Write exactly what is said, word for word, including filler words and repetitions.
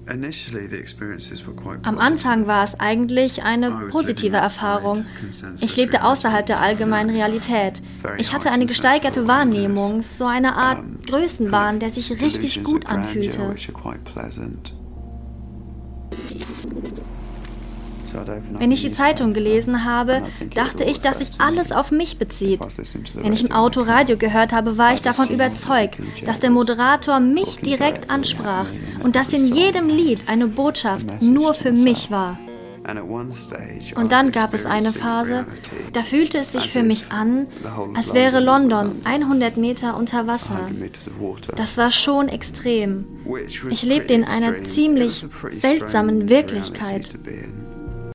Am Anfang war es eigentlich eine positive Erfahrung. Ich lebte außerhalb der allgemeinen Realität. Ich hatte eine gesteigerte Wahrnehmung, so eine Art Größenwahn, der sich richtig gut anfühlte. Wenn ich die Zeitung gelesen habe, dachte ich, dass sich alles auf mich bezieht. Wenn ich im Auto Radio gehört habe, war ich davon überzeugt, dass der Moderator mich direkt ansprach und dass in jedem Lied eine Botschaft nur für mich war. Und dann gab es eine Phase, da fühlte es sich für mich an, als wäre London hundert Meter unter Wasser. Das war schon extrem. Ich lebte in einer ziemlich seltsamen Wirklichkeit.